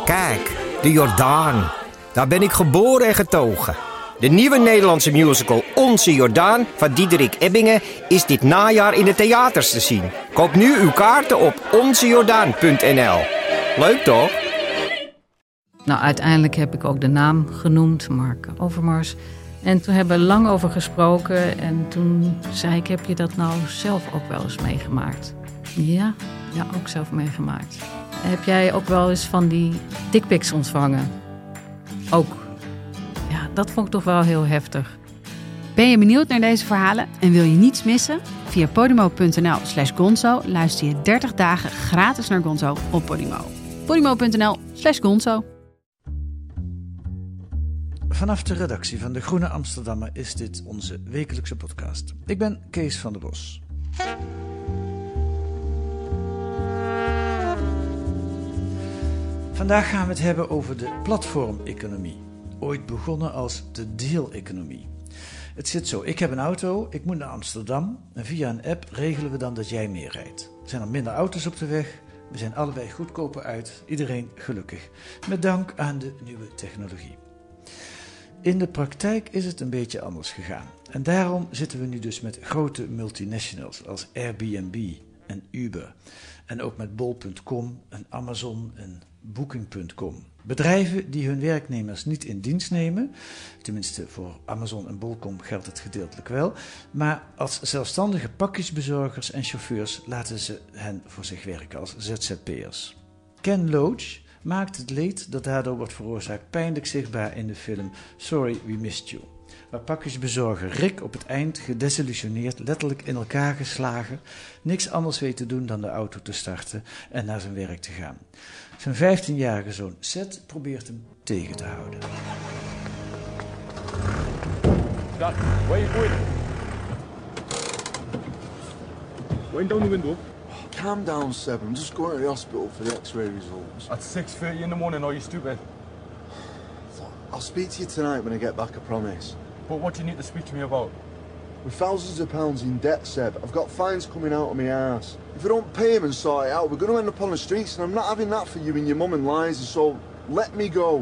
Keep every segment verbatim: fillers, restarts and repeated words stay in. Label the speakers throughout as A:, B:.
A: Kijk, de Jordaan. Daar ben ik geboren en getogen. De nieuwe Nederlandse musical Onze Jordaan van Diederik Ebbingen is dit najaar in de theaters te zien. Koop nu uw kaarten op onze jordaan punt n l. Leuk toch?
B: Nou, uiteindelijk heb ik ook de naam genoemd, Mark Overmars. En toen hebben we lang over gesproken. En toen zei ik, heb je dat nou zelf ook wel eens meegemaakt? Ja, ja, ook zelf meegemaakt. Heb jij ook wel eens van die dickpics ontvangen? Ook. Ja, dat vond ik toch wel heel heftig.
C: Ben je benieuwd naar deze verhalen en wil je niets missen? Via podimo punt n l slash gonzo luister je dertig dagen gratis naar Gonzo op Podimo. podimo punt n l slash gonzo.
D: Vanaf de redactie van De Groene Amsterdammer is dit onze wekelijkse podcast. Ik ben Kees van der Bos. Vandaag gaan we het hebben over de platformeconomie. Ooit begonnen als de deeleconomie. Het zit zo, ik heb een auto, ik moet naar Amsterdam en via een app regelen we dan dat jij meer rijdt. Er zijn er minder auto's op de weg, we zijn allebei goedkoper uit, iedereen gelukkig. Met dank aan de nieuwe technologie. In de praktijk is het een beetje anders gegaan. En daarom zitten we nu dus met grote multinationals als Airbnb en Uber. En ook met bol punt com en Amazon en booking punt com. Bedrijven die hun werknemers niet in dienst nemen, tenminste voor Amazon en bol punt com geldt het gedeeltelijk wel, maar als zelfstandige pakjesbezorgers en chauffeurs laten ze hen voor zich werken als Z Z P'ers. Ken Loach maakt het leed dat daardoor wordt veroorzaakt pijnlijk zichtbaar in de film Sorry We Missed You, waar pakjesbezorger Rick op het eind gedesillusioneerd, letterlijk in elkaar geslagen, niks anders weet te doen dan de auto te starten en naar zijn werk te gaan. Zijn vijftienjarige zoon Seth probeert hem tegen te houden.
E: Dad, where are you going? Going down the window.
F: Calm down, Seb. I'm just going to the hospital for the x-ray results.
E: At six thirty in the morning, are you stupid?
F: I'll speak to you tonight when I get back, I promise.
E: But what do you need to speak to me about?
F: We're thousands of pounds in debt, Seb. I've got fines coming out of my ass. If I don't pay him and sort it out, we're going to end up on the streets, and I'm not having that for you and your mum and Liza, so let me go.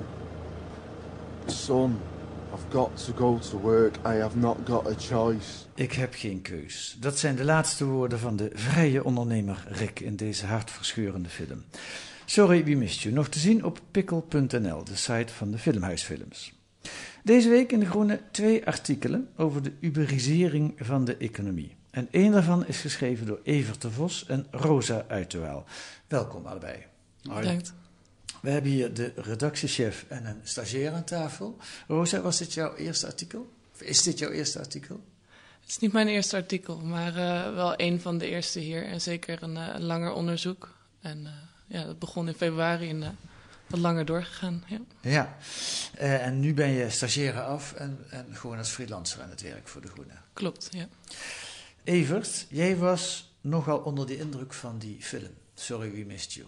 F: Son, I've got to go to work. I have not got a choice.
D: Ik heb geen keus. Dat zijn de laatste woorden van de vrije ondernemer Rick in deze hartverscheurende film. Sorry, we missed you. Nog te zien op pikkel punt n l, de site van de Filmhuisfilms. Deze week in De Groene twee artikelen over de uberisering van de economie. En één daarvan is geschreven door Evert de Vos en Rosa Uiterwaal. Welkom allebei.
G: Bedankt.
D: We hebben hier de redactiechef en een stagiair aan tafel. Rosa, was dit jouw eerste artikel? Of is dit jouw eerste artikel?
G: Het is niet mijn eerste artikel, maar uh, wel een van de eerste hier. En zeker een, uh, een langer onderzoek. En uh, ja, dat begon in februari en uh, wat langer doorgegaan. Ja,
D: ja. Uh, en nu ben je stagiaire af en, en gewoon als freelancer aan het werk voor De Groene.
G: Klopt, ja.
D: Evert, jij was nogal onder de indruk van die film. Sorry, we missed you.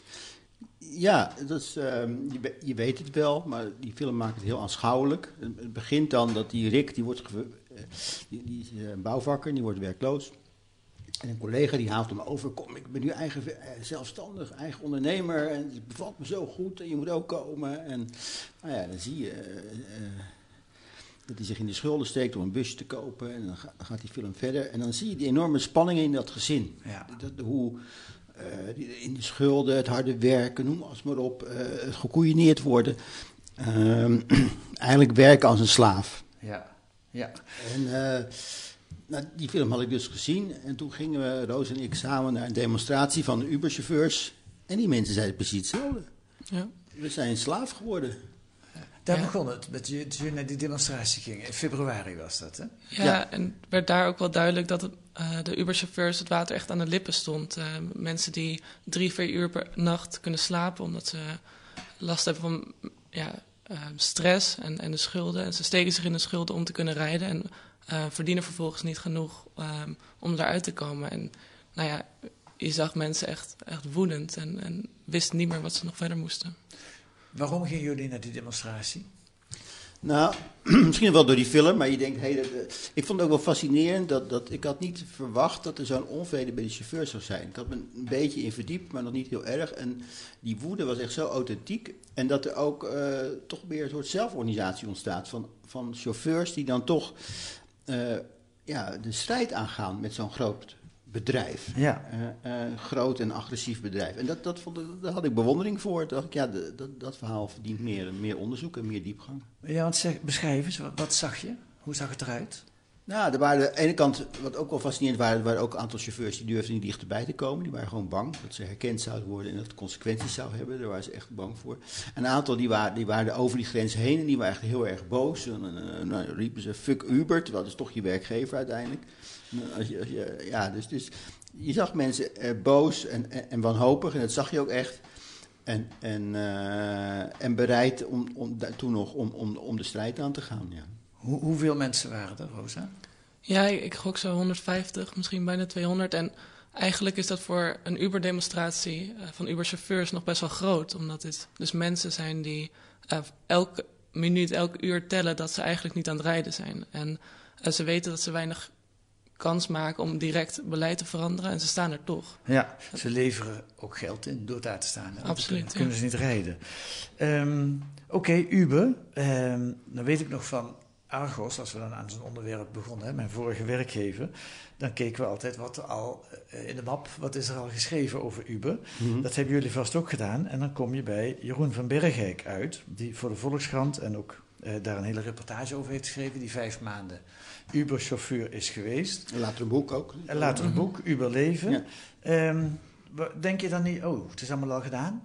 H: Ja, dat is, um, je, je weet het wel, maar die film maakt het heel aanschouwelijk. Het begint dan dat die Rick, die, wordt ge, uh, die, die is een bouwvakker, die wordt werkloos. En een collega die haalt hem over, kom, ik ben nu eigen, uh, zelfstandig, eigen ondernemer en het bevalt me zo goed en je moet ook komen. En nou ja, dan zie je uh, uh, dat hij zich in de schulden steekt om een busje te kopen en dan, ga, dan gaat die film verder. En dan zie je die enorme spanningen in dat gezin.
D: Ja.
H: Dat, hoe... Uh, in de schulden, het harde werken, noem alles maar op, uh, het gekoeieneerd worden. Uh, eigenlijk werken als een slaaf.
D: Ja, ja.
H: En uh, nou, die film had ik dus gezien. En toen gingen we, Roos en ik, samen naar een demonstratie van de Uber-chauffeurs. En die mensen zeiden precies hetzelfde. Ja. We zijn slaaf geworden.
D: Daar
G: ja.
D: begon het, met je, je naar die demonstratie ging. In februari was dat, hè?
G: Ja,
H: Ja.
G: en werd daar ook wel duidelijk dat het, uh, de Uber-chauffeurs het water echt aan de lippen stond. Uh, mensen die drie, vier uur per nacht kunnen slapen omdat ze last hebben van ja, uh, stress en, en de schulden. En ze steken zich in de schulden om te kunnen rijden en uh, verdienen vervolgens niet genoeg um, om eruit te komen. En nou ja, je zag mensen echt, echt woedend en, en wisten niet meer wat ze nog verder moesten.
D: Waarom gingen jullie naar die demonstratie?
H: Nou, misschien wel door die film, maar je denkt, hey, dat, uh, ik vond het ook wel fascinerend dat, dat ik had niet verwacht dat er zo'n onvrede bij de chauffeurs zou zijn. Ik had me een beetje in verdiept, maar nog niet heel erg. En die woede was echt zo authentiek. En dat er ook uh, toch weer een soort zelforganisatie ontstaat van, van chauffeurs die dan toch uh, ja, de strijd aangaan met zo'n groot bedrijf.
D: Ja.
H: Uh, uh, groot en agressief bedrijf. En dat, dat vond ik, daar had ik bewondering voor. Toen dacht ik, ja, de, dat, dat verhaal verdient meer, meer onderzoek en meer diepgang.
D: Ja, want zeg, beschrijf eens, wat, wat zag je? Hoe zag het eruit?
H: Nou, er waren aan de ene kant, wat ook wel fascinerend waren, er waren ook een aantal chauffeurs die durfden niet dichterbij te komen. Die waren gewoon bang dat ze herkend zouden worden en dat het consequenties zou hebben. Daar waren ze echt bang voor. En een aantal die waren, die waren over die grens heen en die waren echt heel erg boos. En dan nou, riepen ze, fuck Uber, terwijl dat is toch je werkgever uiteindelijk. Als je, als je, ja, dus, dus je zag mensen uh, boos en, en, en wanhopig en dat zag je ook echt. En, en, uh, en bereid om, om, toen nog om, om, om de strijd aan te gaan, ja.
D: Hoe, hoeveel mensen waren er, Rosa?
G: Ja, ik gok zo honderdvijftig, misschien bijna tweehonderd. En eigenlijk is dat voor een Uber-demonstratie uh, van Uber-chauffeurs nog best wel groot. Omdat dit dus mensen zijn die uh, elke minuut, elk uur tellen dat ze eigenlijk niet aan het rijden zijn. En uh, ze weten dat ze weinig kans maken om direct beleid te veranderen en ze staan er toch.
D: Ja, ze leveren ook geld in door daar te staan.
G: Absoluut.
D: Dan kunnen ja. ze niet rijden. Um, Oké, okay, Uber. Um, dan weet ik nog van Argos, als we dan aan zo'n onderwerp begonnen, hè, mijn vorige werkgever, dan keken we altijd wat er al uh, in de map, wat is er al geschreven over Uber. Mm-hmm. Dat hebben jullie vast ook gedaan. En dan kom je bij Jeroen van Bergijk uit, die voor de Volkskrant en ook uh, daar een hele reportage over heeft geschreven, die vijf maanden Uber-chauffeur is geweest.
H: En later een boek ook.
D: En later een boek, Uber Leven. Ja. Um, denk je dan niet, oh, het is allemaal al gedaan?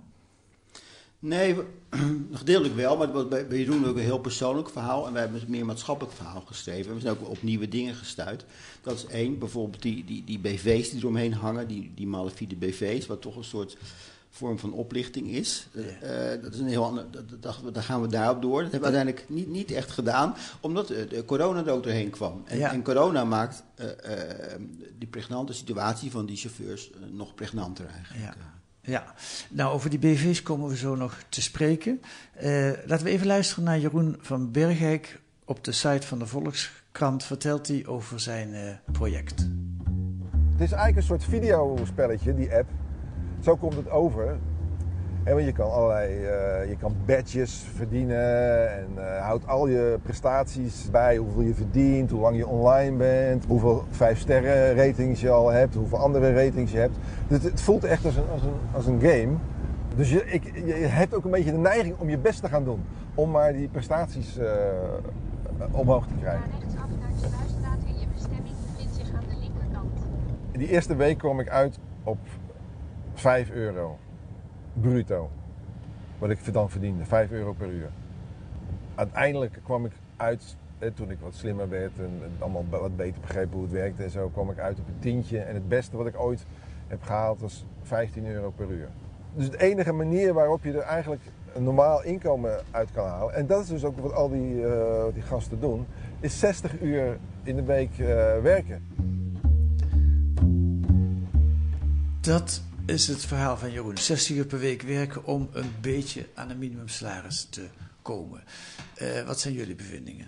H: Nee, gedeeltelijk wel, maar bij, bij Jeroen ook een heel persoonlijk verhaal. En wij hebben een meer maatschappelijk verhaal geschreven. We zijn ook op nieuwe dingen gestuurd. Dat is één, bijvoorbeeld die, die, die B V's die eromheen hangen, die, die malafide B V's, wat toch een soort vorm van oplichting is. Ja. Uh, dat is een heel ander, dat, dat, daar gaan we daarop door. Dat hebben we uiteindelijk niet, niet echt gedaan, omdat de, de corona er ook doorheen kwam. En, ja. en corona maakt uh, uh, die pregnante situatie van die chauffeurs uh, nog pregnanter eigenlijk.
D: Ja. Ja, nou over die B V's komen we zo nog te spreken. Uh, laten we even luisteren naar Jeroen van Bergijk. Op de site van de Volkskrant vertelt hij over zijn uh, project.
I: Het is eigenlijk een soort videospelletje, die app. Zo komt het over. En want je kan allerlei, uh, je kan badges verdienen en uh, houdt al je prestaties bij, hoeveel je verdient, hoe lang je online bent, hoeveel vijf sterren ratings je al hebt, hoeveel andere ratings je hebt. Dus het voelt echt als een, als een, als een game. Dus je, ik, je hebt ook een beetje de neiging om je best te gaan doen, om maar die prestaties uh, omhoog te krijgen.
J: Rechtsaf naar de Sluisstraat en je bestemming bevindt zich aan de linkerkant.
I: In die eerste week kwam ik uit op vijf euro. Bruto. Wat ik dan verdiende. vijf euro per uur. Uiteindelijk kwam ik uit, eh, toen ik wat slimmer werd en allemaal wat beter begreep hoe het werkte en zo, kwam ik uit op een tientje. En het beste wat ik ooit heb gehaald was vijftien euro per uur. Dus de enige manier waarop je er eigenlijk een normaal inkomen uit kan halen, en dat is dus ook wat al die, uh, die gasten doen, is zestig uur in de week uh, werken.
D: Dat is het verhaal van Jeroen. zestig uur per week werken om een beetje aan een minimumsalaris te komen. Uh, wat zijn jullie bevindingen?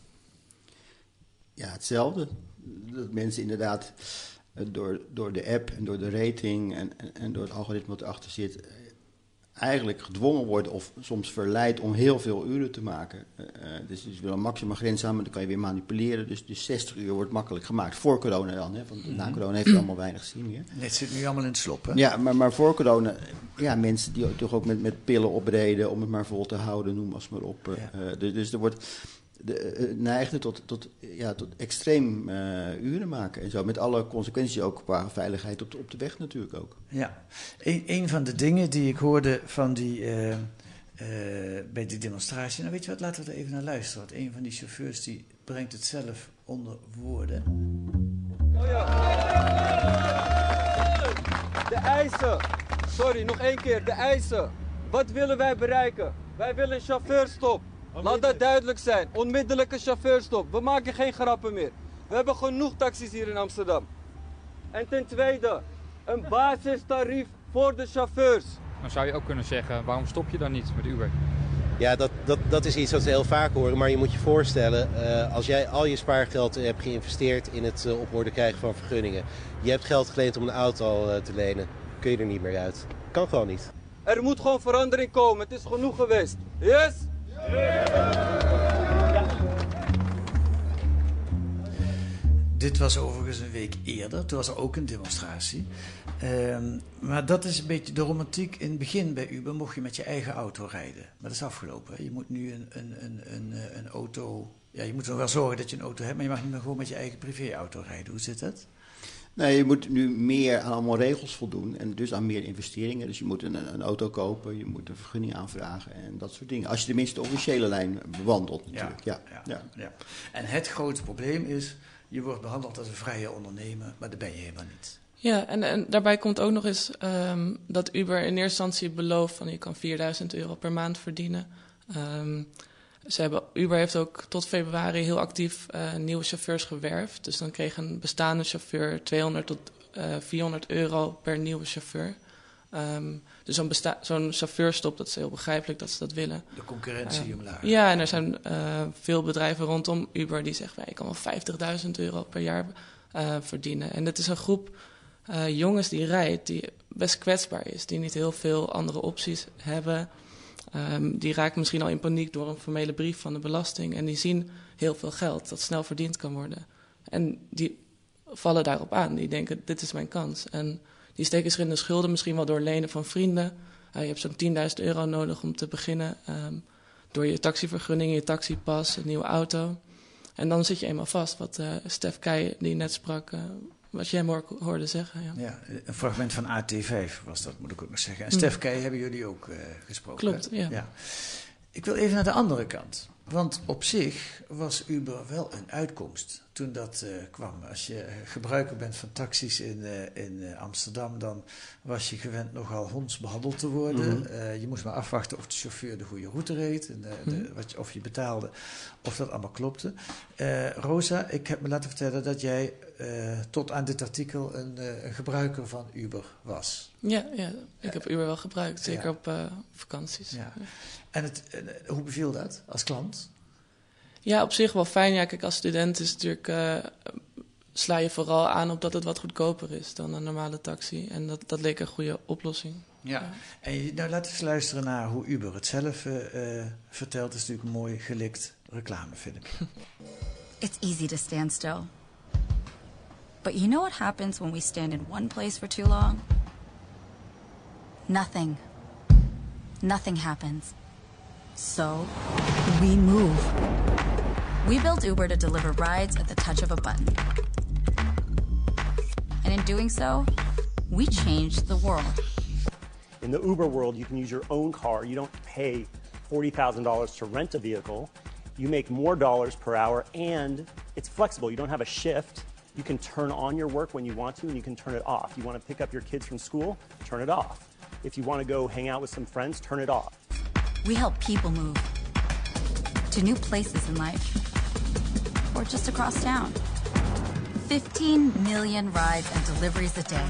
H: Ja, hetzelfde. Dat mensen inderdaad door, door de app en door de rating en, en, en door het algoritme wat erachter zit, eigenlijk gedwongen worden of soms verleid om heel veel uren te maken. Uh, dus je wil een maximum grens aan, maar dan kan je weer manipuleren. Dus, dus zestig uur wordt makkelijk gemaakt. Voor corona dan, hè, want na corona heeft het allemaal weinig zin meer.
D: Het zit nu allemaal in het slop, hè?
H: Ja, maar, maar voor corona, ja, mensen die toch ook met, met pillen opreden om het maar vol te houden, noem maar op. Uh, ja. dus, dus er wordt de, uh, neigde tot, tot, ja, tot extreem uh, uren maken en zo. Met alle consequenties ook qua veiligheid op de, op de weg natuurlijk ook.
D: Ja, een, een van de dingen die ik hoorde van die, uh, uh, bij die demonstratie, nou weet je wat, laten we er even naar luisteren. Want een van die chauffeurs die brengt het zelf onder woorden.
K: Oh ja. De eisen, sorry, nog één keer, de eisen. Wat willen wij bereiken? Wij willen een chauffeurstop. Laat dat duidelijk zijn. Onmiddellijke chauffeurstop. We maken geen grappen meer. We hebben genoeg taxis hier in Amsterdam. En ten tweede, een basistarief voor de chauffeurs.
L: Dan zou je ook kunnen zeggen, waarom stop je dan niet met Uber? Ja, dat, dat, dat is iets wat we heel vaak horen. Maar je moet je voorstellen, uh, als jij al je spaargeld hebt geïnvesteerd in het uh, op orde krijgen van vergunningen. Je hebt geld geleend om een auto uh, te lenen. Kun je er niet meer uit. Kan gewoon niet.
K: Er moet gewoon verandering komen. Het is genoeg geweest. Yes?
D: Dit was overigens een week eerder. Toen was er ook een demonstratie. Um, maar dat is een beetje de romantiek. In het begin bij Uber mocht je met je eigen auto rijden. Maar dat is afgelopen. Hè? Je moet nu een, een, een, een, een auto... Ja, je moet nog wel zorgen dat je een auto hebt, maar je mag niet meer gewoon met je eigen privéauto rijden. Hoe zit dat?
H: Nee, je moet nu meer aan allemaal regels voldoen en dus aan meer investeringen. Dus je moet een, een auto kopen, je moet een vergunning aanvragen en dat soort dingen. Als je tenminste de officiële lijn bewandelt natuurlijk. Ja, ja,
D: ja, ja. Ja. En het grote probleem is, je wordt behandeld als een vrije ondernemer, maar dat ben je helemaal niet.
G: Ja, en, en daarbij komt ook nog eens um, dat Uber in eerste instantie belooft van je kan vierduizend euro per maand verdienen. Um, Ze hebben, Uber heeft ook tot februari heel actief uh, nieuwe chauffeurs gewerfd. Dus dan kreeg een bestaande chauffeur tweehonderd tot vierhonderd euro per nieuwe chauffeur. Um, dus zo'n, besta- zo'n chauffeurstop, dat is heel begrijpelijk dat ze dat willen.
D: De concurrentie
G: uh,
D: omlaag.
G: Ja, en er zijn uh, veel bedrijven rondom Uber die zeggen, ik kan wel vijftigduizend euro per jaar uh, verdienen. En dat is een groep uh, jongens die rijdt, die best kwetsbaar is. Die niet heel veel andere opties hebben. Um, die raken misschien al in paniek door een formele brief van de belasting. En die zien heel veel geld dat snel verdiend kan worden. En die vallen daarop aan. Die denken, dit is mijn kans. En die steken zich in de schulden, misschien wel door lenen van vrienden. Uh, je hebt zo'n tienduizend euro nodig om te beginnen. Um, door je taxivergunning, je taxipas, een nieuwe auto. En dan zit je eenmaal vast. Wat uh, Stef Keij, die net sprak, uh, wat jij hem hoorde zeggen. Ja.
D: Ja, een fragment van A T vijf was dat, moet ik ook nog zeggen. En mm. Stef Keij hebben jullie ook uh, gesproken.
G: Klopt, ja.
D: ja. Ik wil even naar de andere kant. Want op zich was Uber wel een uitkomst toen dat uh, kwam. Als je gebruiker bent van taxis in, uh, in uh, Amsterdam, dan was je gewend nogal hondsbehandeld te worden. Mm-hmm. Uh, je moest maar afwachten of de chauffeur de goede route reed, en, uh, mm-hmm. de, wat je, of je betaalde, of dat allemaal klopte. Uh, Rosa, ik heb me laten vertellen dat jij uh, tot aan dit artikel een, uh, een gebruiker van Uber was.
G: Ja, ja, ik heb Uber wel gebruikt, zeker
D: ja.
G: op uh, vakanties.
D: Ja. Ja. En het, uh, hoe beviel dat als klant?
G: Ja, op zich wel fijn. Ja, kijk, als student is natuurlijk, uh, sla je vooral aan op dat het wat goedkoper is dan een normale taxi. En dat, dat leek een goede oplossing.
D: Ja, ja. En je, nou, laten we eens luisteren naar hoe Uber het zelf uh, uh, vertelt. Dat is natuurlijk een mooi gelikt reclamefilmpje.
M: It's easy to stand still. But you know what happens when we stand in one place for too long? Nothing. Nothing happens. So, we move. We built Uber to deliver rides at the touch of a button. And in doing so, we changed the world.
N: In the Uber world, you can use your own car. You don't pay forty thousand dollars to rent a vehicle. You make more dollars per hour, and it's flexible. You don't have a shift. You can turn on your work when you want to, and you can turn it off. You want to pick up your kids from school, turn it off. If you want to go hang out with some friends, turn it off.
M: We help people move to new places in life, or just across town. fifteen million rides and deliveries a day.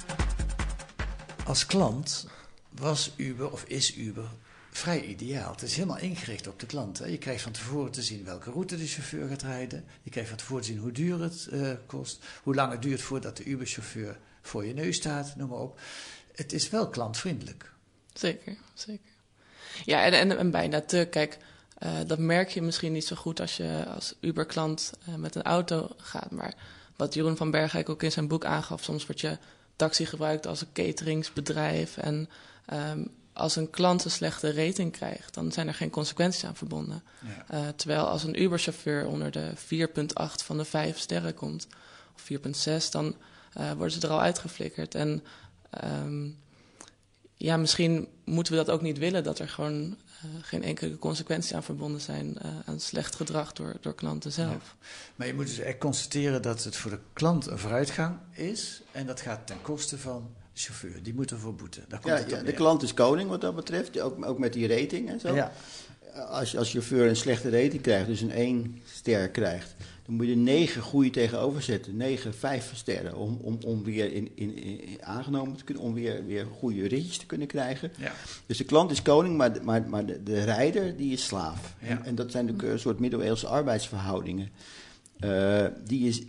D: Als klant was Uber, of is Uber, vrij ideaal. Het is helemaal ingericht op de klant. Hè. Je krijgt van tevoren te zien welke route de chauffeur gaat rijden. Je krijgt van tevoren te zien hoe duur het uh, kost. Hoe lang het duurt voordat de Uber-chauffeur voor je neus staat, noem maar op. Het is wel klantvriendelijk.
G: Zeker, zeker. Ja, en, en, en bijna te. Kijk, uh, dat merk je misschien niet zo goed als je als Uber-klant uh, met een auto gaat. Maar wat Jeroen van Bergijk ook in zijn boek aangaf, soms wordt je taxi gebruikt als een cateringsbedrijf. En um, als een klant een slechte rating krijgt, dan zijn er geen consequenties aan verbonden. Ja. Uh, terwijl als een Uber-chauffeur onder de vier komma acht van de vijf sterren komt, of vier komma zes, dan uh, worden ze er al uitgeflikkerd. En um, ja, misschien moeten we dat ook niet willen, dat er gewoon uh, geen enkele consequenties aan verbonden zijn uh, aan slecht gedrag door, door klanten zelf.
D: Ja. Maar je moet dus echt constateren dat het voor de klant een vooruitgang is en dat gaat ten koste van de chauffeur. Die moet ervoor boeten. Daar komt
H: ja,
D: het
H: ja,
D: op
H: de klant is koning wat dat betreft, ook, ook met die rating en zo.
D: Ja.
H: Als je als chauffeur een slechte rating krijgt, dus een één ster krijgt, dan moet je er negen goede tegenover zetten. Negen vijf sterren. Om, om, om weer in, in, in aangenomen te kunnen. Om weer, weer goede ritjes te kunnen krijgen.
D: Ja. Dus
H: de klant is koning, maar de, maar, maar de, de rijder die is slaaf.
D: Ja.
H: En, en dat zijn natuurlijk een soort middeleeuwse arbeidsverhoudingen. Uh, die is,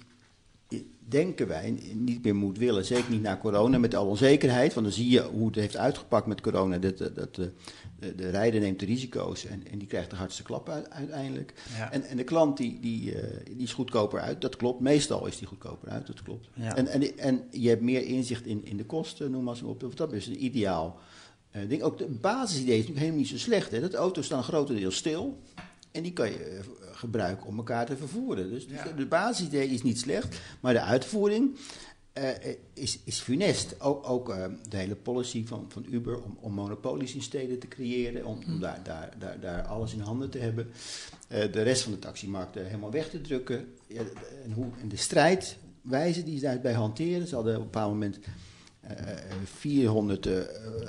H: denken wij, niet meer moet willen. Zeker niet na corona, met al onzekerheid. Want dan zie je hoe het heeft uitgepakt met corona. Dat, dat, dat de, de, de rijder neemt de risico's en, en die krijgt de hardste klap uit, uiteindelijk. Ja. En, en de klant die, die, uh, die is goedkoper uit, dat klopt. Meestal is die goedkoper uit, dat klopt. Ja. En, en, en je hebt meer inzicht in, in de kosten, noem maar eens op. Dat is een ideaal uh, ding. Ook de basisidee is natuurlijk helemaal niet zo slecht. Hè? Dat auto's staan grotendeels stil. En die kan je uh, gebruiken om elkaar te vervoeren. Dus ja. de basisidee is niet slecht, maar de uitvoering uh, is, is funest. Ook, ook uh, de hele policy van, van Uber om, om monopolies in steden te creëren, om, om daar, daar, daar, daar alles in handen te hebben. Uh, de rest van de taximarkt uh, helemaal weg te drukken. Ja, en, hoe, en de strijdwijze die ze daarbij hanteren. Ze hadden op een bepaald moment uh, vierhonderd uh, uh,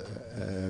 H: uh,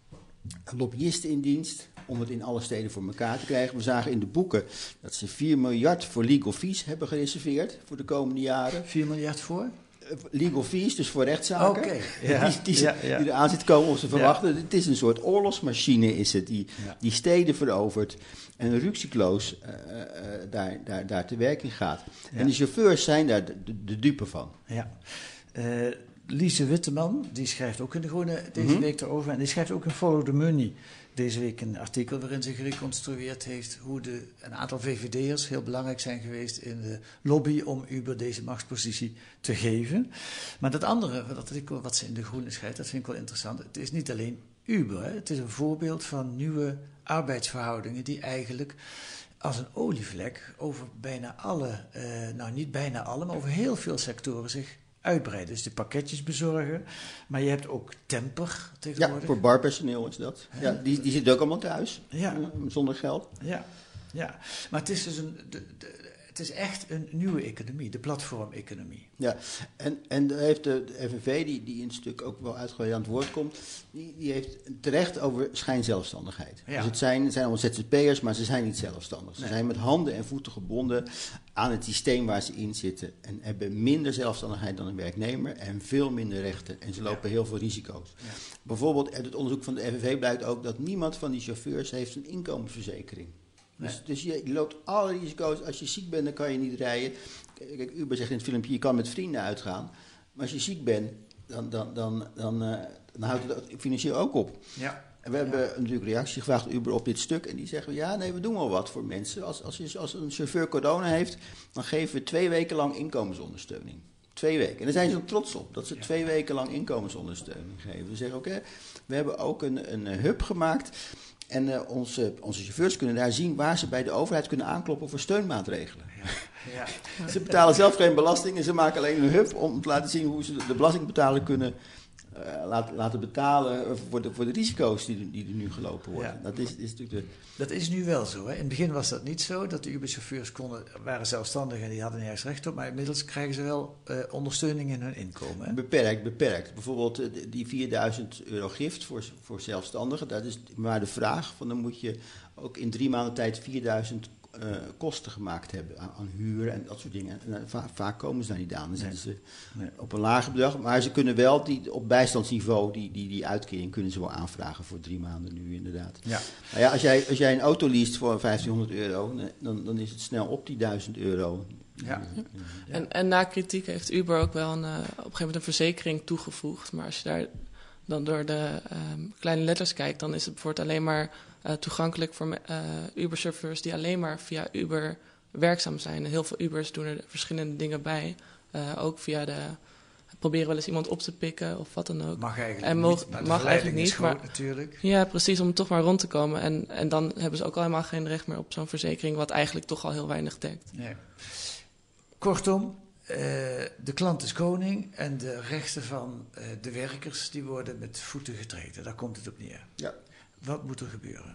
H: lobbyisten in dienst om het in alle steden voor elkaar te krijgen. We zagen in de boeken dat ze vier miljard voor legal fees hebben gereserveerd voor de komende jaren.
D: vier miljard voor?
H: Legal fees, dus voor rechtszaken.
D: Okay. Ja.
H: Die, die,
D: ja, ja.
H: die eraan zitten komen of ze verwachten. Ja. Het is een soort oorlogsmachine is het, die, ja. die steden verovert en ruksikloos uh, uh, daar, daar, daar te werk in gaat. Ja. En de chauffeurs zijn daar de, de, de dupe van.
D: Ja. Uh, Lise Witteman, die schrijft ook in de Groene deze mm-hmm. week erover. En die schrijft ook in Follow the Money deze week een artikel waarin ze gereconstrueerd heeft hoe de, een aantal V V D'ers heel belangrijk zijn geweest in de lobby om Uber deze machtspositie te geven. Maar dat andere, dat artikel wat ze in de Groene schrijft, dat vind ik wel interessant. Het is niet alleen Uber, hè. Het is een voorbeeld van nieuwe arbeidsverhoudingen die eigenlijk als een olievlek over bijna alle, uh, nou niet bijna alle, maar over heel veel sectoren zich uitbreiden. Dus de pakketjes bezorgen. Maar je hebt ook temper tegenwoordig.
H: Ja, voor barpersoneel is dat. Ja, ja die, die zitten ook allemaal thuis.
D: Ja.
H: Zonder geld.
D: Ja, ja. Maar het is dus een... De, de, het is echt een nieuwe economie, de platformeconomie.
H: Ja, en, en heeft de, de F N V, die, die in het stuk ook wel uitgebreid aan het woord komt, die, die heeft terecht over schijnzelfstandigheid. Ja. Dus het zijn, het zijn allemaal Z Z P'ers, maar ze zijn niet zelfstandig. Ze nee. zijn met handen en voeten gebonden aan het systeem waar ze in zitten en hebben minder zelfstandigheid dan een werknemer en veel minder rechten. En ze lopen ja. heel veel risico's. Ja. Bijvoorbeeld uit het onderzoek van de F N V blijkt ook dat niemand van die chauffeurs heeft een inkomensverzekering. Dus, nee. dus je, je loopt alle risico's. Als je ziek bent, dan kan je niet rijden. Kijk, Uber zegt in het filmpje, je kan met vrienden uitgaan. Maar als je ziek bent, dan, dan, dan, dan, uh, dan houdt het financieel ook op.
D: Ja.
H: En we hebben ja. natuurlijk reactie gevraagd Uber op dit stuk. En die zeggen, ja, nee, we doen wel wat voor mensen. Als, als, je, als een chauffeur corona heeft, dan geven we twee weken lang inkomensondersteuning. Twee weken. En daar zijn ze ook trots op, dat ze ja. twee weken lang inkomensondersteuning geven. We zeggen, oké, okay, we hebben ook een, een hub gemaakt. En uh, onze, onze chauffeurs kunnen daar zien waar ze bij de overheid kunnen aankloppen voor steunmaatregelen. Ja. Ja. Ze betalen zelf geen belasting en ze maken alleen een hub om te laten zien hoe ze de belastingbetaler kunnen uh, laten, laten betalen voor de, voor de risico's die, die er nu gelopen worden. Ja. Dat is, is natuurlijk de...
D: Dat is nu wel zo. Hè? In het begin was dat niet zo, dat de Uber-chauffeurs konden, waren zelfstandig en die hadden nergens recht op, maar inmiddels krijgen ze wel uh, ondersteuning in hun inkomen. Hè?
H: Beperkt, beperkt. Bijvoorbeeld uh, die vierduizend euro gift voor, voor zelfstandigen, dat is maar de vraag, van dan moet je ook in drie maanden tijd vierduizend Uh, kosten gemaakt hebben aan, aan huur en dat soort dingen. En, uh, va- vaak komen ze daar niet aan. Dan zitten ze nee. op een lager bedrag. Maar ze kunnen wel die, op bijstandsniveau die, die, die uitkering kunnen ze wel aanvragen voor drie maanden nu inderdaad. Ja. Nou ja, als, jij, als jij een auto leest voor vijftienhonderd euro, dan, dan is het snel op die duizend euro.
G: Ja. Ja. En, en na kritiek heeft Uber ook wel een, uh, op een gegeven moment een verzekering toegevoegd. Maar als je daar dan door de um, kleine letters kijkt, dan is het bijvoorbeeld alleen maar Uh, toegankelijk voor uh, Uber-chauffeurs die alleen maar via Uber werkzaam zijn. En heel veel Ubers doen er verschillende dingen bij. Uh, ook via de... proberen wel eens iemand op te pikken of wat dan ook.
D: Mag eigenlijk
G: en
D: moog, niet. Maar
G: mag eigenlijk niet,
D: groot,
G: maar
D: natuurlijk.
G: Ja, precies, om toch maar rond te komen. En, en dan hebben ze ook al helemaal geen recht meer op zo'n verzekering, wat eigenlijk toch al heel weinig dekt.
D: Nee. Kortom, uh, de klant is koning en de rechten van uh, de werkers die worden met voeten getreden. Daar komt het op neer.
H: Ja.
D: Wat moet er gebeuren?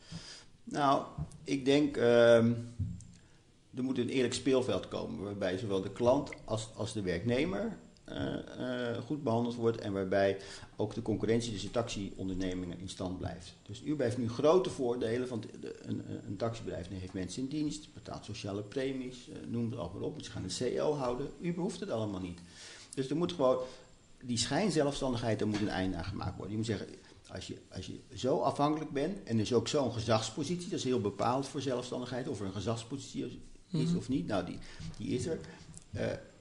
H: Nou, ik denk, uh, er moet een eerlijk speelveld komen waarbij zowel de klant als, als de werknemer uh, uh, goed behandeld wordt en waarbij ook de concurrentie tussen taxiondernemingen in stand blijft. Dus Uber heeft nu grote voordelen, want de, de, een, een taxibedrijf heeft mensen in dienst, betaalt sociale premies, uh, noem het allemaal op, ze gaan een C L houden. Uber hoeft het allemaal niet. Dus er moet gewoon, die schijnzelfstandigheid, daar moet een einde aan gemaakt worden. Je moet zeggen, als je, als je zo afhankelijk bent en er is ook zo'n gezagspositie, dat is heel bepaald voor zelfstandigheid, of er een gezagspositie is mm-hmm. of niet, nou die, die is er. Uh,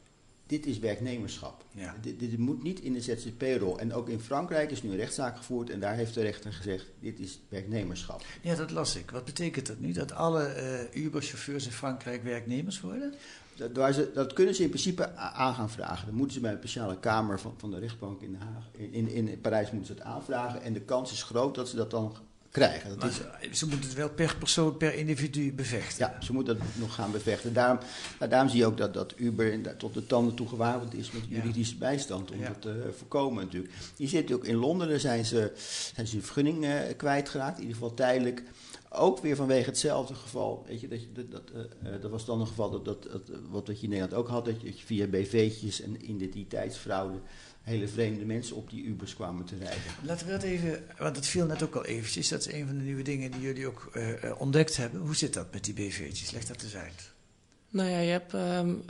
H: dit is werknemerschap. Ja. Dit, dit moet niet in de Z Z P-rol. En ook in Frankrijk is nu een rechtszaak gevoerd en daar heeft de rechter gezegd, dit is werknemerschap.
D: Ja, dat las ik. Wat betekent dat nu? Dat alle uh, Uber-chauffeurs in Frankrijk werknemers worden?
H: Dat, waar ze, dat kunnen ze in principe aan gaan vragen. Dan moeten ze bij een speciale kamer van, van de rechtbank in Den Haag, in, in, in Parijs moeten ze het aanvragen. En de kans is groot dat ze dat dan krijgen. Dat
D: maar
H: is,
D: ze, ze moeten het wel per persoon, per individu bevechten.
H: Ja, ze moeten dat nog gaan bevechten. Daarom, nou, daarom zie je ook dat, dat Uber tot de tanden toe gewapend is met juridische ja. bijstand. Om ja. dat te uh, voorkomen natuurlijk. Je ziet ook in Londen, daar zijn ze, zijn ze hun vergunning uh, kwijtgeraakt. In ieder geval tijdelijk. Ook weer vanwege hetzelfde geval. Weet je, dat, je, dat, dat, uh, dat was dan een geval dat, dat, dat, wat, wat je in Nederland ook had. Dat je, dat je via B V'tjes en identiteitsfraude hele vreemde mensen op die Ubers kwamen te rijden.
D: Laten we dat even, want dat viel net ook al eventjes. Dat is een van de nieuwe dingen die jullie ook uh, uh, ontdekt hebben. Hoe zit dat met die B V'tjes? Leg dat eens uit.
G: Nou ja, je hebt um,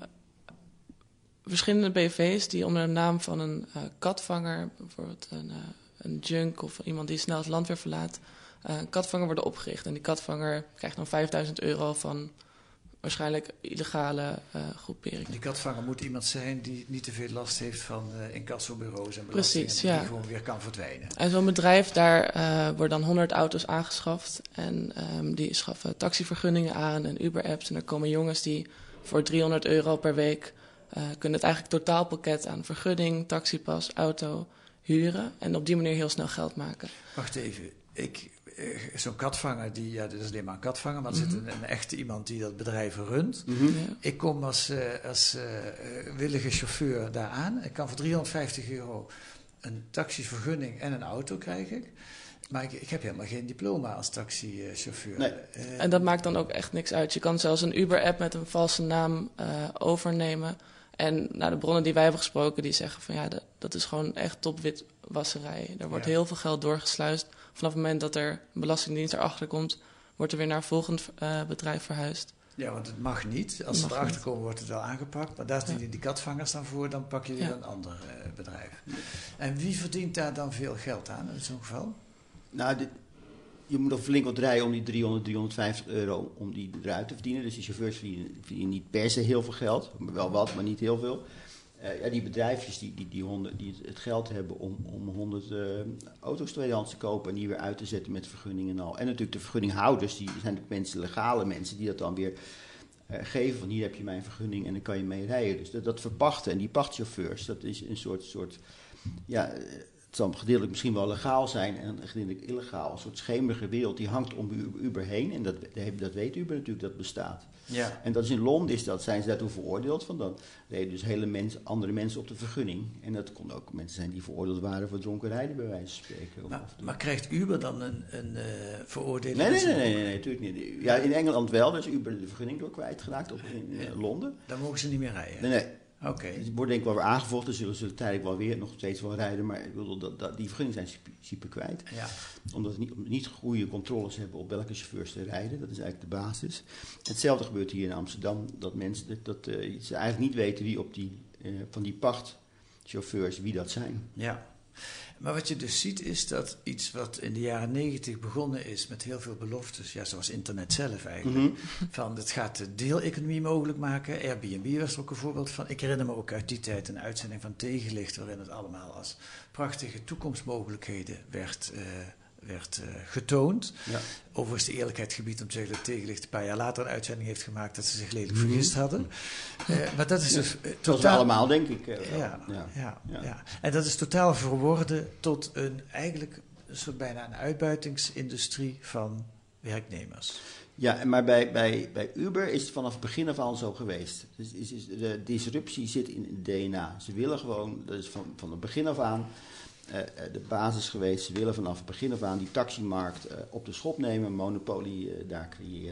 G: verschillende B V's die onder de naam van een uh, katvanger, bijvoorbeeld een, uh, een junk of iemand die snel het land weer verlaat, uh, een katvanger worden opgericht. En die katvanger krijgt dan vijfduizend euro van waarschijnlijk illegale uh, groepering.
D: Die katvanger moet iemand zijn die niet te veel last heeft van uh, incassobureaus en belastingen.
G: Precies,
D: die
G: ja.
D: gewoon weer kan verdwijnen.
G: En zo'n bedrijf, daar uh, worden dan honderd auto's aangeschaft. En um, die schaffen taxivergunningen aan en Uber-apps. En er komen jongens die voor driehonderd euro per week uh, kunnen het eigenlijk totaalpakket aan vergunning, taxipas, auto huren. En op die manier heel snel geld maken.
D: Wacht even, ik... Zo'n katvanger, die, ja, dat is alleen maar een katvanger, maar er mm-hmm. zit een, een echte iemand die dat bedrijf runt. Mm-hmm. Ja. Ik kom als, uh, als uh, willige chauffeur daar aan. Ik kan voor driehonderdvijftig euro een taxivergunning en een auto krijgen. Maar ik, ik heb helemaal geen diploma als taxichauffeur.
H: Nee.
G: Uh, en dat maakt dan ook echt niks uit. Je kan zelfs een Uber-app met een valse naam uh, overnemen. En nou, de bronnen die wij hebben gesproken, die zeggen van ja, dat, dat is gewoon echt topwitwasserij. Er wordt ja. heel veel geld doorgesluist. Vanaf het moment dat er een belastingdienst erachter komt, wordt er weer naar een volgend uh, bedrijf verhuisd.
D: Ja, want het mag niet. Als ze erachter komen, wordt het wel aangepakt. Maar daar zijn ja. die katvangers dan voor, dan pak je weer ja. een ander uh, bedrijf. En wie verdient daar dan veel geld aan in zo'n geval?
H: Nou, dit, je moet nog flink wat rijden om die driehonderd, driehonderdvijftig euro om die eruit te verdienen. Dus die chauffeurs verdienen, verdienen niet per se heel veel geld. Wel wat, maar niet heel veel. Uh, ja, die bedrijfjes die, die, die, honderd, die het geld hebben om, om honderd uh, auto's tweedehands te kopen en die weer uit te zetten met vergunningen en al. En natuurlijk de vergunninghouders, die zijn de mensen, legale mensen, die dat dan weer uh, geven. Van hier heb je mijn vergunning en dan kan je mee rijden. Dus dat, dat verpachten en die pachtchauffeurs, dat is een soort, soort ja, het zal gedeeltelijk misschien wel legaal zijn en gedeeltelijk illegaal. Een soort schemerige wereld die hangt om Uber heen en dat, dat weet Uber natuurlijk, dat bestaat. Ja. En dat is in Londen, is dat, zijn ze daartoe veroordeeld. Van dan reden dus hele mensen, andere mensen op de vergunning. En dat konden ook mensen zijn die veroordeeld waren voor dronken rijden, bij wijze van spreken. Of,
D: maar,
H: of
D: maar krijgt Uber dan een, een uh, veroordeling?
H: Nee, nee, nee, nee, nee, nee, natuurlijk niet. Ja, in Engeland wel, dus Uber de vergunning door kwijtgeraakt op, in uh, ja. Londen.
D: Dan mogen ze niet meer rijden?
H: Nee, nee.
D: Oké. Okay.
H: Het wordt denk ik wel weer aangevochten, zullen ze tijdelijk wel weer nog steeds wel rijden, maar ik bedoel, dat, dat, die vergunningen zijn in principe kwijt. Ja. Omdat ze niet, niet goede controles hebben op welke chauffeurs ze rijden, dat is eigenlijk de basis. Hetzelfde gebeurt hier in Amsterdam, dat mensen dat, dat, uh, ze eigenlijk niet weten wie op die, uh, van die pachtchauffeurs, wie dat zijn.
D: Ja. Maar wat je dus ziet is dat iets wat in de jaren negentig begonnen is met heel veel beloftes, ja, zoals internet zelf eigenlijk, mm-hmm. van het gaat de deeleconomie mogelijk maken. Airbnb was er ook een voorbeeld van. Ik herinner me ook uit die tijd een uitzending van Tegenlicht, waarin het allemaal als prachtige toekomstmogelijkheden werd, uh, werd uh, getoond. Ja. Overigens de eerlijkheid gebied om te zeggen dat Tegenlicht een paar jaar later een uitzending heeft gemaakt dat ze zich lelijk mm-hmm. vergist hadden. Uh, maar dat is dus uh, totaal...
H: Dat allemaal, denk ik. Uh,
D: ja, ja, ja, ja. ja. En dat is totaal verworden tot een eigenlijk een soort bijna een uitbuitingsindustrie van werknemers.
H: Ja, maar bij, bij, bij Uber is het vanaf het begin af aan zo geweest. Dus is, is, de disruptie zit in het D N A. Ze willen gewoon, dat is van, van het begin af aan uh, de basis geweest. Ze willen vanaf het begin af aan die taximarkt uh, op de schop nemen, een monopolie uh, daar creëren.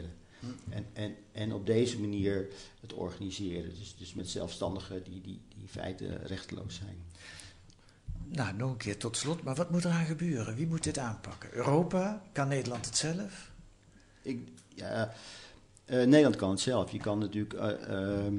H: En, en, en op deze manier het organiseren. Dus, dus met zelfstandigen die, die, die in feite rechteloos zijn.
D: Nou, nog een keer tot slot. Maar wat moet eraan gebeuren? Wie moet dit aanpakken? Europa? Kan Nederland het zelf?
H: Ik, ja, uh, Nederland kan het zelf. Je kan natuurlijk uh, uh,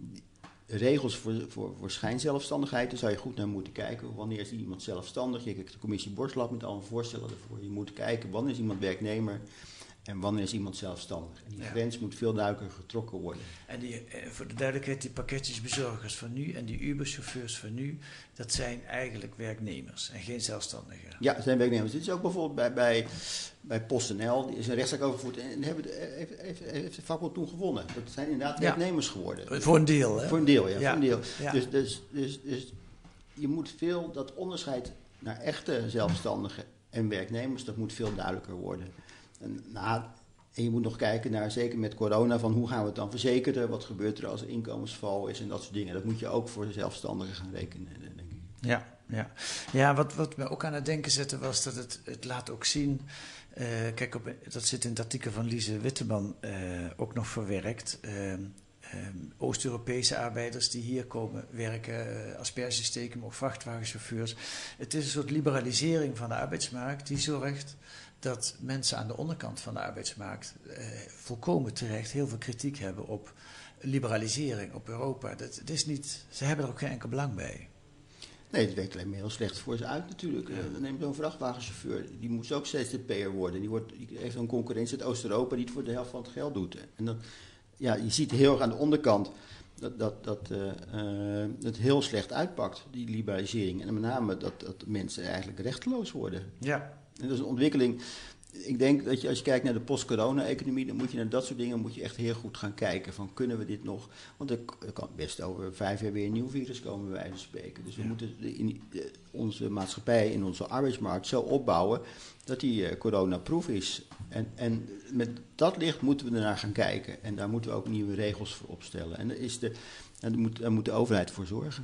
H: regels voor, voor, voor schijnzelfstandigheid, daar zou je goed naar moeten kijken. Wanneer is iemand zelfstandig? Je kijkt de commissie Borslab met allemaal voorstellen ervoor. Je moet kijken wanneer is iemand werknemer en wanneer is iemand zelfstandig. En die ja. grens moet veel duidelijker getrokken worden.
D: En die, voor de duidelijkheid, die pakketjesbezorgers van nu en die Uber-chauffeurs van nu, dat zijn eigenlijk werknemers en geen zelfstandigen.
H: Ja, dat zijn werknemers. Dit is ook bijvoorbeeld bij, bij, bij PostNL, die is een rechtszaak overgevoerd en hebben de, heeft, heeft, heeft de vakbond toen gewonnen. Dat zijn inderdaad werknemers ja. geworden.
D: Voor een deel, hè?
H: Voor een deel, ja.
D: ja.
H: Voor een deel.
D: Ja.
H: Dus, dus, dus, dus je moet veel, dat onderscheid naar echte zelfstandigen en werknemers, dat moet veel duidelijker worden. En, nou, en je moet nog kijken naar, zeker met corona, van hoe gaan we het dan verzekeren? Wat gebeurt er als er inkomensval is en dat soort dingen. Dat moet je ook voor de zelfstandigen gaan rekenen, denk ik.
D: Ja, ja. ja wat, wat me ook aan het denken zette was dat het, het laat ook zien. Uh, kijk, op, dat zit in het artikel van Lise Witteman uh, ook nog verwerkt. Uh, uh, Oost-Europese arbeiders die hier komen werken, uh, asperges steken, maar ook vrachtwagenchauffeurs. Het is een soort liberalisering van de arbeidsmarkt die zorgt dat mensen aan de onderkant van de arbeidsmarkt eh, volkomen terecht heel veel kritiek hebben op liberalisering, op Europa. Dat, dat is niet, ze hebben er ook geen enkel belang bij.
H: Nee, het werkt alleen maar heel slecht voor ze uit natuurlijk. Ja. Uh, neem zo'n vrachtwagenchauffeur, die moet ook steeds de P'er worden. Die, wordt, die heeft een concurrentie uit Oost-Europa die het voor de helft van het geld doet. En dan, ja, je ziet heel erg aan de onderkant dat, dat, dat uh, uh, het heel slecht uitpakt, die liberalisering. En met name dat, dat mensen eigenlijk rechteloos worden.
D: Ja.
H: En dat is een ontwikkeling. Ik denk dat je, als je kijkt naar de post-corona-economie, dan moet je naar dat soort dingen moet je echt heel goed gaan kijken. Van kunnen we dit nog? Want er, er kan best over vijf jaar weer een nieuw virus komen, bij wijze van spreken. Dus we ja. moeten de, in, de, onze maatschappij en onze arbeidsmarkt zo opbouwen dat die uh, corona-proof is. En, en met dat licht moeten we ernaar gaan kijken. En daar moeten we ook nieuwe regels voor opstellen. En daar, is de, en daar, moet, daar moet de overheid voor zorgen.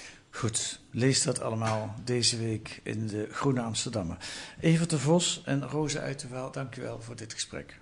D: Goed, lees dat allemaal deze week in de Groene Amsterdammer. Evert de Vos en Rosa Uiterwaal, dank u wel voor dit gesprek.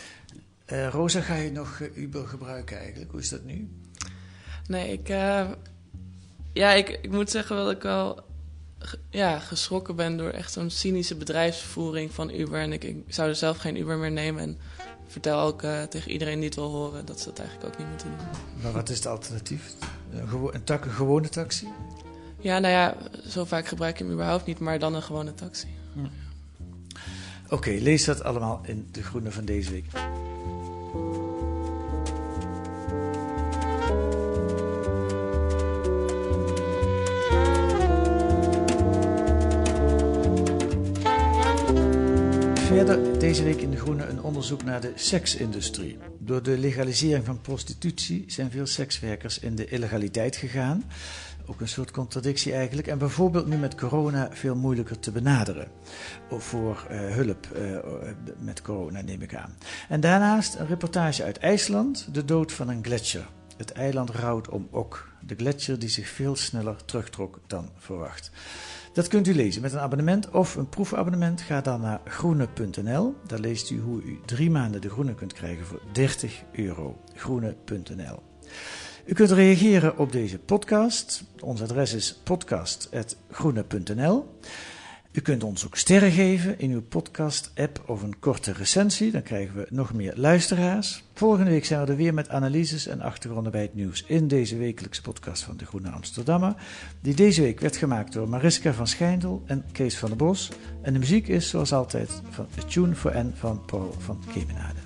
D: Uh, Rosa, ga je nog uh, Uber gebruiken eigenlijk? Hoe is dat nu?
G: Nee, ik, uh, ja, ik, ik moet zeggen dat ik wel ja, geschrokken ben door echt zo'n cynische bedrijfsvoering van Uber. En ik, ik zou er zelf geen Uber meer nemen en vertel ook uh, tegen iedereen die het wil horen dat ze dat eigenlijk ook niet moeten doen.
D: Maar wat is het alternatief? Een, gewo- een, tak- een gewone taxi?
G: Ja, nou ja, zo vaak gebruik ik hem überhaupt niet, maar dan een gewone taxi. Hm.
D: Oké, okay, lees dat allemaal in De Groene van deze week. Verder deze week in De Groene een onderzoek naar de seksindustrie. Door de legalisering van prostitutie zijn veel sekswerkers in de illegaliteit gegaan. Ook een soort contradictie eigenlijk. En bijvoorbeeld nu met corona veel moeilijker te benaderen. Of voor uh, hulp uh, met corona neem ik aan. En daarnaast een reportage uit IJsland. De dood van een gletsjer. Het eiland rouwt om Ok. De gletsjer die zich veel sneller terugtrok dan verwacht. Dat kunt u lezen met een abonnement of een proefabonnement. Ga dan naar groene punt n l. Daar leest u hoe u drie maanden De Groene kunt krijgen voor dertig euro. groene punt n l. U kunt reageren op deze podcast. Ons adres is podcast apenstaartje groene punt n l. U kunt ons ook sterren geven in uw podcast-app of een korte recensie. Dan krijgen we nog meer luisteraars. Volgende week zijn we er weer met analyses en achtergronden bij het nieuws in deze wekelijkse podcast van De Groene Amsterdammer. Die deze week werd gemaakt door Mariska van Schijndel en Kees van der Bos. En de muziek is zoals altijd van A Tune for N van Paul van Kemenade.